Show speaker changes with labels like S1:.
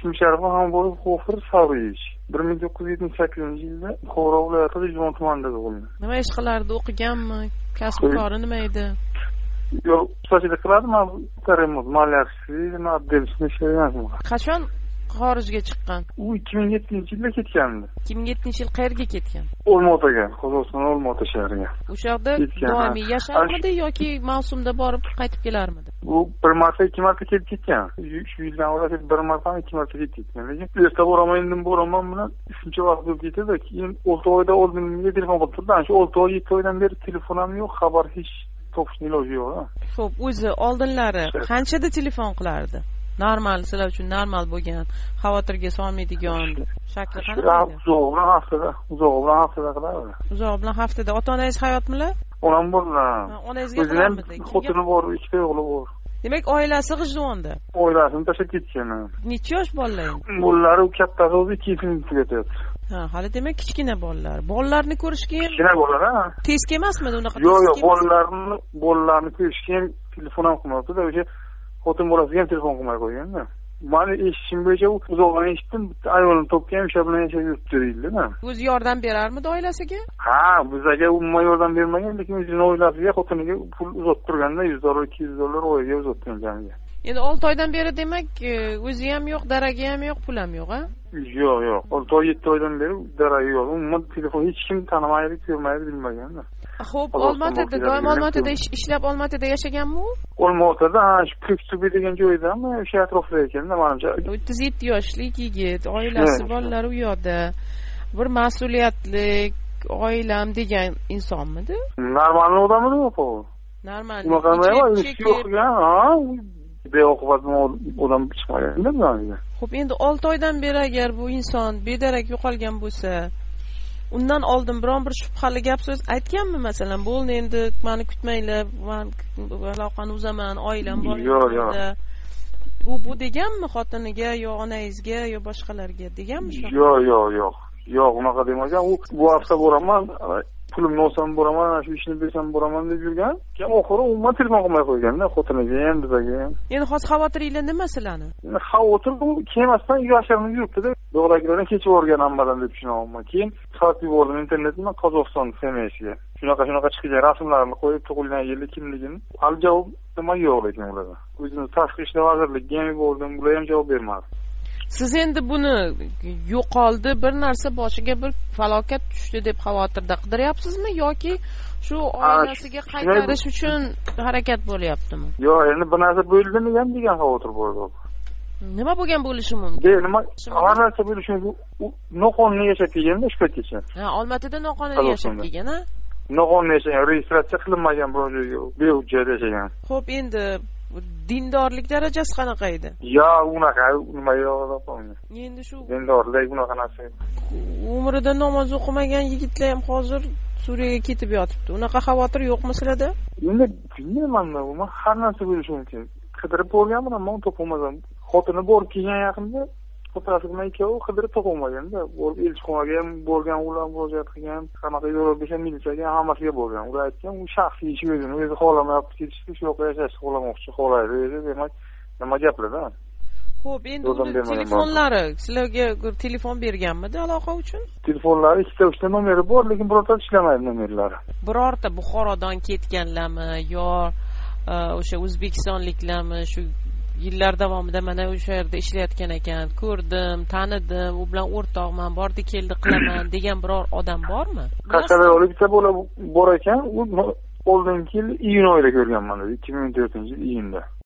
S1: ism-sharifi ham bo'lib G'ofur Savrievich. 1978-yilda Buxoro viloyati Rishton tumanida tug'ilgan.
S2: Nima ish qilardi, o'qiganmi? Kasb kori nima edi?
S1: Yo'q, ustachilik qiladi, men taremot, malyarchilik, modelchilik ishlayman.
S2: Qachon xorijga chiqqan?
S1: U 2007-yilda ketgandi.
S2: 2007-yil qayerga ketgan?
S1: Olmaotaga, Qozog'iston Olmaota shahriga.
S2: O'sha yerda doimiy yasharmidi yoki mavsumda borib qaytib kelarmidi?
S1: U bir marta, ikki marta kelib ketgan. Shu yildan orasida bir marta, ikki marta kelib ketgan. Lekin erta boraman, indin boraman bilan shuncha vaqt bo'lib ketadi. Keyin 6 oyda oldinga telefon qilib turdi. Shu 6 oy, 7 oydan beri telefonim ham yo'q, xabar hech topishning iloji yo'q.
S2: Xo'p, o'zi oldinlari qanchada telefon qilardi? Normal, sizlar uchun normal bo'lgan, xavotirga solmaydigan shakli qanaqa?
S1: Uzoq bilan haftada qilardi.
S2: Uzoq bilan haftada. Ota-onangiz hayotmilar?
S1: Onam borlar.
S2: Onangizga qilarmidi?
S1: Xotini bor, ikkita o'g'li bor.
S2: Demak, oilasi g'ijduvonda.
S1: Oilasini tashlab ketgan.
S2: Necha yosh bolalar?
S1: Bolalari kattasi o'zi 2 yil tugatyapti.
S2: Ha, hali demak kichkina bolalar. Bolalarni ko'rishga ham
S1: kichkina bolalar, ha?
S2: Tez kelmasmidi unaqa?
S1: Yo'q, bolalarni ko'rishga ham telefon ham qilmabdi-da, o'sha xotin bolasiga ham telefon qilmay qo'ygan-da. Mani eshitishim bo'yicha u uzoqdan eshitdim, ayolini topgan, o'sha bilan yashab yuribdi deydi-da.
S2: O'zi yordam berarmidi oilasiga?
S1: Ha, bizga umuman yordam bermagan, lekin o'zining oilasiga, xotiniga pul uzatib turganda $100, $200 oyiga uzatgan jamiga.
S2: Endi 6 oydan beri demak, o'zi ham yo'q, daragi ham yo'q, pul ham yo'q, ha?
S1: Yo'q. 6 oy, 7 oydan beri daragi yo'q. Umuman telefon hech kim tanimaydi, ko'rmaydi, bilmagan-da.
S2: Xo'p, Olmaotada, doim Olmaotada ishlab Olmaotada yashaganmi u?
S1: Olmaotada, Ko'ksubi degan joydami, o'sha atrofda ekan-da, menimcha.
S2: 37 yoshlik yigit, oilasi, bolalari u yoqda. Bir mas'uliyatli oilam degan insonmidi?
S1: Normal odammi yo'q-ku?
S2: Normal.
S1: Unaqa yo'q, beoqibat odam chiqmagan-da.
S2: Xo'p, endi 6 oydan beri agar bu inson bedarak yo'qolgan bo'lsa, undan oldin biron bir shubhali gap so'z aytganmi, masalan, bo'ldi endi meni kutmanglar, men aloqani uzaman, oilam bor.
S1: Yo'q.
S2: Bu deganmi xotiniga yo onangizga yo boshqalarga deganmi shu?
S1: Yo'q, unaqa demagan. U bu hafta boraman, pulimni olsam boraman, shu ishni bersam boraman deb yurgan. Keyin oxiri umuman telefon qilmay qo'ygan-da, xotiniga ham, bizga ham.
S2: Endi hozir xavotiringlar nima sizlarni?
S1: Xavotir bu kelmasdan yashirinib yuribdi-da. Bog'dagilardan kechib o'rgan hammadan deb tushunaman. Keyin soat yubordim internetdan Qozog'iston semiyasiga. Shunaqa chiqgan rasmlarni qo'yib, tug'ilgan yili, kimligini. Hali javob nima yo'q lekin ularda. O'zimiz tashqi ishlar vazirligiga ham yubordim, ular ham javob bermadi.
S2: Siz endi buni yo'qoldi, bir narsa boshiga bir falokat tushdi deb xavotirda qidiryapsizmi yoki shu oilasiga qaytarish uchun harakat bo'lyaptimi?
S1: Yo'q, endi bir narsa bo'ldimi degan xavotir bor.
S2: Nima bo'lgan bo'lishi mumkin?
S1: Nima? Har narsa bo'lishi mumkin. Noqonuniy yashab kelganda shu paytgacha.
S2: Ha, Olmaotada noqonuniy yashab kelgan, ha?
S1: Noqonuniy yashagan, registratsiya qilinmagan biror joyga behujjat yashagan.
S2: Xo'p, endi dindorlik darajasi qanaqa edi?
S1: Unaqa nima yo'q.
S2: Endi shu
S1: dindorlik unaqa narsa.
S2: Umrida namoz o'qimagan yigitlar ham hozir Suriyaga ketib yotibdi. Unaqa xavotir yo'qmi sizlarda?
S1: Endi bilmayman, men har narsa bo'lishi mumkin. Qidirib bo'lganman, ammo topolmadim. Xotini borib kelgan yaqinda, otasi bilan ikkovi qidirib topolmaganda, borib elchixonaga ham bo'lgan, ular murojaat qilgan, qanaqa yo'l bersa militsiyaga hammasiga bo'lgan. Ular aytgan, u shaxsiy ish o'zi xohlamayapti ketishni, shu yoqqa yashashni xohlamoqchi, xohlaydi, demak, nima gaplar-da?
S2: Xo'p, endi telefonlari sizlarga telefon berganmidi aloqa uchun?
S1: Telefonlari 2-3 nomeri bor, lekin birortasi ishlamaydi nomerlari.
S2: Birorta Buxorodan ketganlarmi yo o'sha o'zbekistonliklarmi shu yillar davomida mana o'sha yerda ishlayotgan ekan, ko'rdim, tanidim, u bilan o'rtoqman, bordi keldi qilaman degan biror odam bormi?
S1: Qashqadaryolik bitta bola bor ekan, u oldingi yil iyun oyida ko'rganman, 2014-yil iyunda.